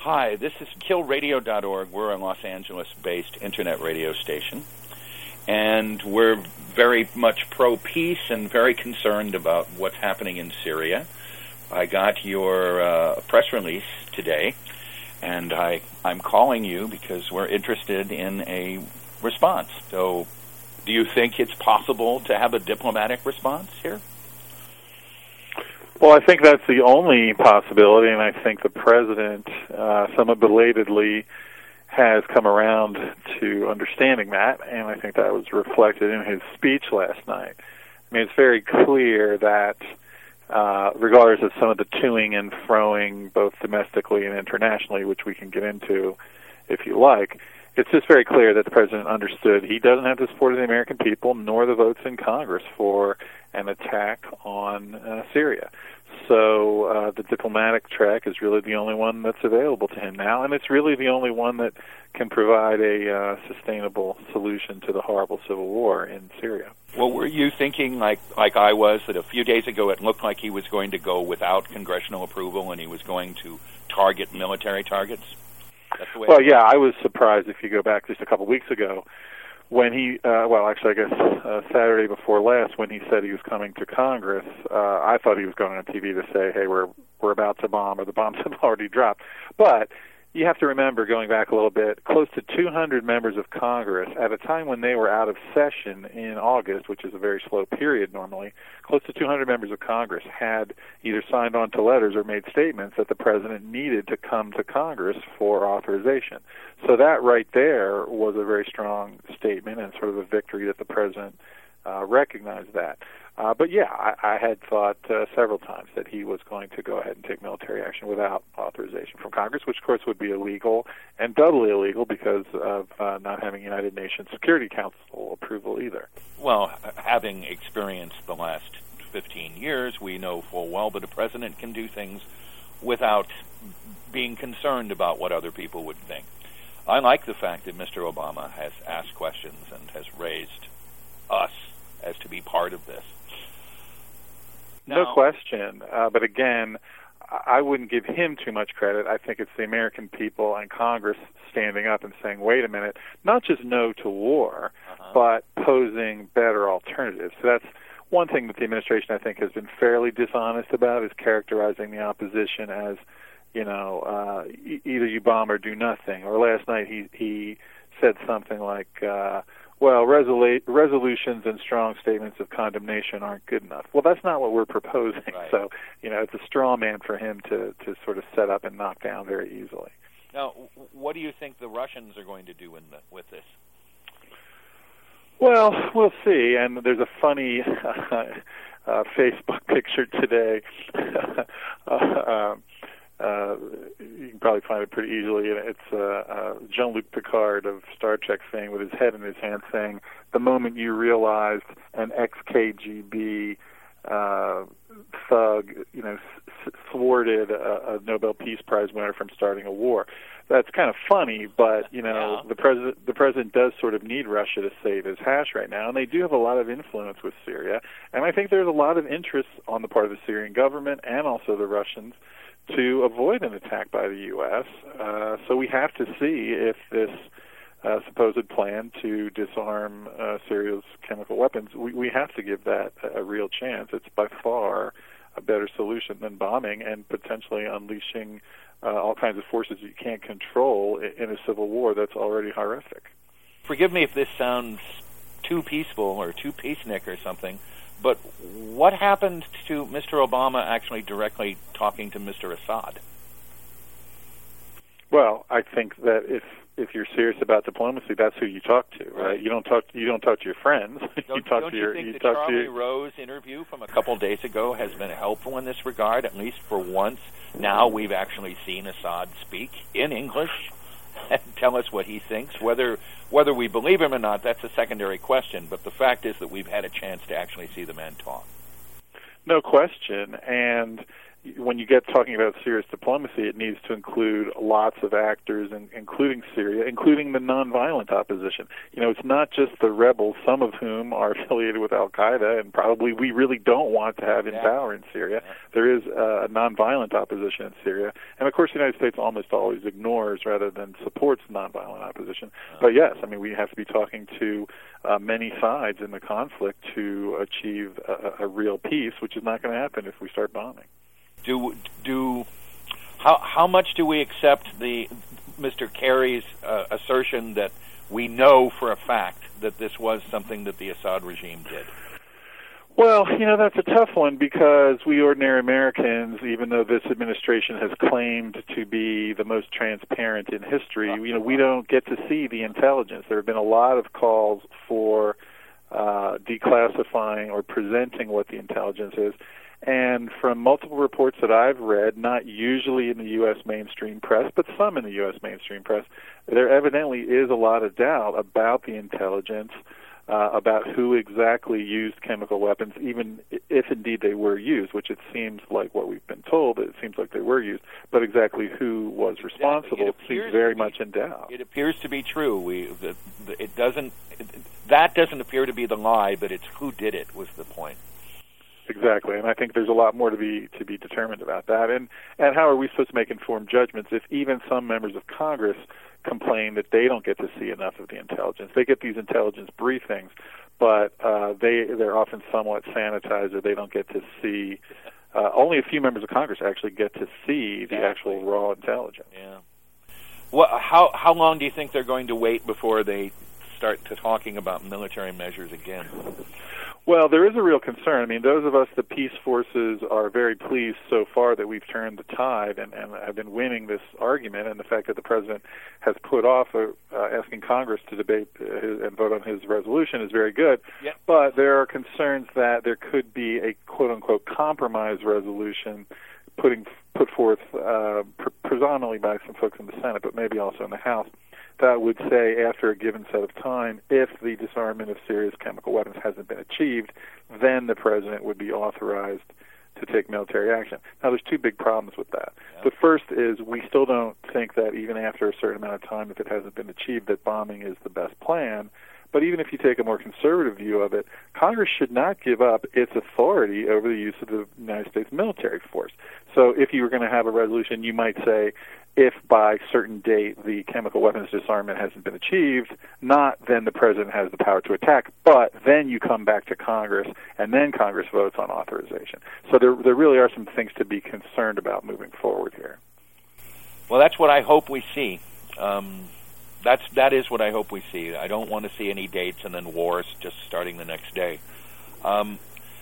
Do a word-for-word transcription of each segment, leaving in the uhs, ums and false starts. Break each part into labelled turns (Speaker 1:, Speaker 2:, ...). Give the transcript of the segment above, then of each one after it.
Speaker 1: Hi, this is kill radio dot org. We're a Los Angeles-based internet radio station, and we're very much pro-peace and very concerned about what's happening in Syria. I got your uh, press release today, and I, I'm calling you because we're interested in a response. So, do you think it's possible to have a diplomatic response here?
Speaker 2: Well, I think that's the only possibility, and I think the president, uh, somewhat belatedly, has come around to understanding that, and I think that was reflected in his speech last night. I mean, it's very clear that, uh, regardless of some of the toing and froing, both domestically and internationally, which we can get into if you like, it's just very clear that the president understood he doesn't have the support of the American people nor the votes in Congress for an attack on uh, Syria. So uh, the diplomatic track is really the only one that's available to him now, and it's really the only one that can provide a uh, sustainable solution to the horrible civil war in Syria.
Speaker 1: Well, were you thinking, like like I was, that a few days ago it looked like he was going to go without congressional approval and he was going to target military targets? That's the way
Speaker 2: well, yeah, I was surprised if you go back just a couple weeks ago when he, uh, well, actually, I guess uh, Saturday before last, when he said he was coming to Congress. uh, I thought he was going on T V to say, hey, we're we're about to bomb, or the bombs have already dropped. But you have to remember, going back a little bit, close to two hundred members of Congress, at a time when they were out of session in August, which is a very slow period normally, close to two hundred members of Congress had either signed on to letters or made statements that the president needed to come to Congress for authorization. So that right there was a very strong statement and sort of a victory that the president uh, recognized that. Uh, but yeah, I, I had thought uh, several times that he was going to go ahead and take military action without authorization from Congress, which of course would be illegal and doubly illegal because of uh, not having United Nations Security Council approval either.
Speaker 1: Well, having experienced the last fifteen years, we know full well that a president can do things without being concerned about what other people would think. I like the fact that Mister Obama has asked questions and has raised us as to be part of this.
Speaker 2: Now, no question. Uh, but again, I wouldn't give him too much credit. I think it's the American people and Congress standing up and saying, wait a minute, not just no to war, uh-huh. but posing better alternatives. So that's one thing that the administration, I think, has been fairly dishonest about, is characterizing the opposition as, you know, uh, e- either you bomb or do nothing. Or last night he, he said something like, uh, well, resolu- resolutions and strong statements of condemnation aren't good enough. Well, that's not what we're proposing.
Speaker 1: Right.
Speaker 2: So, you know, it's a straw man for him to, to sort of set up and knock down very easily.
Speaker 1: Now, what do you think the Russians are going to do in the, with this?
Speaker 2: Well, we'll see. And there's a funny uh, uh, Facebook picture today. uh, um, Uh, you can probably find it pretty easily. And it's uh, uh, Jean-Luc Picard of Star Trek fame with his head in his hand saying, the moment you realized an ex-K G B uh, thug, you know, s- thwarted a, a Nobel Peace Prize winner from starting a war. That's kind of funny, but, you know,
Speaker 1: yeah.
Speaker 2: the president the president does sort of need Russia to save his hash right now, and they do have a lot of influence with Syria. And I think there's a lot of interest on the part of the Syrian government and also the Russians to avoid an attack by the U S Uh, so we have to see if this uh, supposed plan to disarm uh, Syria's chemical weapons, we, we have to give that a, a real chance. It's by far a better solution than bombing and potentially unleashing uh, all kinds of forces you can't control in a civil war that's already horrific.
Speaker 1: Forgive me if this sounds too peaceful or too peacenik or something, but what happened to Mister Obama actually directly talking to Mister Assad?
Speaker 2: Well, I think that if if you're serious about diplomacy, that's who you talk to, right? right. You don't talk you don't talk to your friends.
Speaker 1: Don't,
Speaker 2: you talk
Speaker 1: don't
Speaker 2: to
Speaker 1: you
Speaker 2: your
Speaker 1: think
Speaker 2: you
Speaker 1: the
Speaker 2: talk
Speaker 1: Charlie
Speaker 2: to your...
Speaker 1: Rose interview from a couple days ago has been helpful in this regard? At least for once, now we've actually seen Assad speak in English and tell us what he thinks. Whether whether we believe him or not, that's a secondary question. But the fact is that we've had a chance to actually see the man talk.
Speaker 2: No question. And when you get talking about serious diplomacy, it needs to include lots of actors, in, including Syria, including the nonviolent opposition. You know, it's not just the rebels, some of whom are affiliated with Al-Qaeda, and probably we really don't want to have in
Speaker 1: yeah.
Speaker 2: power in Syria.
Speaker 1: Yeah.
Speaker 2: There is uh, a nonviolent opposition in Syria. And, of course, the United States almost always ignores rather than supports nonviolent opposition. Oh. But, yes, I mean, we have to be talking to uh, many sides in the conflict to achieve a, a real peace, which is not going to happen if we start bombing.
Speaker 1: Do do how how much do we accept the Mister Kerry's uh, assertion that we know for a fact that this was something that the Assad regime did?
Speaker 2: Well, you know, that's a tough one because we ordinary Americans, even though this administration has claimed to be the most transparent in history, you know, we don't get to see the intelligence. There have been a lot of calls for uh, declassifying or presenting what the intelligence is. And from multiple reports that I've read, not usually in the U S mainstream press, but some in the U S mainstream press, there evidently is a lot of doubt about the intelligence, uh, about who exactly used chemical weapons, even if indeed they were used, which it seems like what we've been told, it seems like they were used, but exactly who was responsible
Speaker 1: exactly.
Speaker 2: seems very
Speaker 1: be,
Speaker 2: much in doubt.
Speaker 1: It appears to be true. We the, the, it doesn't it, that doesn't appear to be the lie, but it's who did it was the point.
Speaker 2: Exactly, and I think there's a lot more to be to be determined about that. And and how are we supposed to make informed judgments if even some members of Congress complain that they don't get to see enough of the intelligence? They get these intelligence briefings, but uh, they they're often somewhat sanitized, or they don't get to see. Uh, only a few members of Congress actually get to see the
Speaker 1: exactly.
Speaker 2: actual raw intelligence.
Speaker 1: Yeah. What? How how long do you think they're going to wait before they start to talking about military measures again?
Speaker 2: Well, there is a real concern. I mean, those of us, the peace forces, are very pleased so far that we've turned the tide and, and have been winning this argument, and the fact that the president has put off uh, uh, asking Congress to debate uh, his, and vote on his resolution is very good.
Speaker 1: Yep.
Speaker 2: But there are concerns that there could be a quote-unquote compromise resolution putting put forth uh, pr- predominantly by some folks in the Senate, but maybe also in the House, that would say after a given set of time, if the disarmament of serious chemical weapons hasn't been achieved, then the president would be authorized to take military action. Now, there's two big problems with that. Yeah. The first is we still don't think that even after a certain amount of time, if it hasn't been achieved, that bombing is the best plan. But even if you take a more conservative view of it, Congress should not give up its authority over the use of the United States military force. So if you were going to have a resolution, you might say, if by a certain date the chemical weapons disarmament hasn't been achieved, not then the president has the power to attack, but then you come back to Congress, and then Congress votes on authorization. So there, there really are some things to be concerned about moving forward here.
Speaker 1: Well, that's what I hope we see. Um, that's that is what I hope we see. I don't want to see any dates and then wars just starting the next day. Um,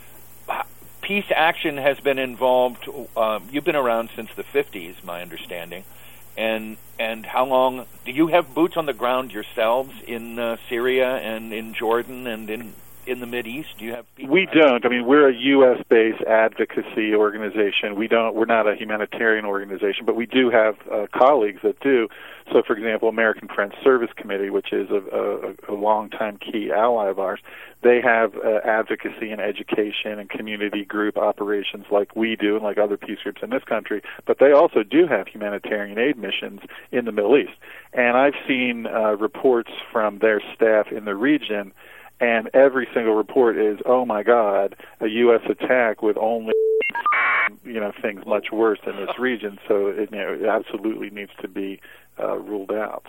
Speaker 1: peace action has been involved. Uh, you've been around since the fifties, my understanding. And and how long do you have boots on the ground yourselves in uh, Syria and in Jordan and in in the Mideast? Do you have people?
Speaker 2: We don't. I mean, we're a U S based advocacy organization. We don't. We're not a humanitarian organization, but we do have uh, colleagues that do. So, for example, American Friends Service Committee, which is a, a, a long-time key ally of ours, they have uh, advocacy and education and community group operations like we do and like other peace groups in this country, but they also do have humanitarian aid missions in the Middle East. And I've seen uh, reports from their staff in the region, and every single report is, oh, my God, a U S attack with only, you know, things much worse in this region. So it, you know, it absolutely needs to be uh, ruled out.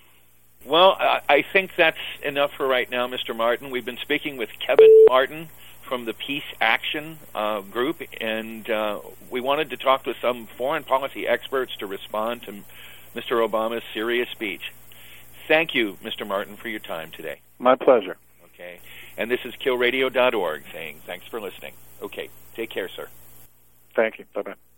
Speaker 1: Well, I think that's enough for right now, Mister Martin. We've been speaking with Kevin Martin from the Peace Action uh, Group, and uh, we wanted to talk to some foreign policy experts to respond to Mister Obama's Syria speech. Thank you, Mister Martin, for your time today.
Speaker 2: My pleasure.
Speaker 1: Okay. And this is kill radio dot org saying thanks for listening. Okay. Take care, sir.
Speaker 2: Thank you. Bye-bye.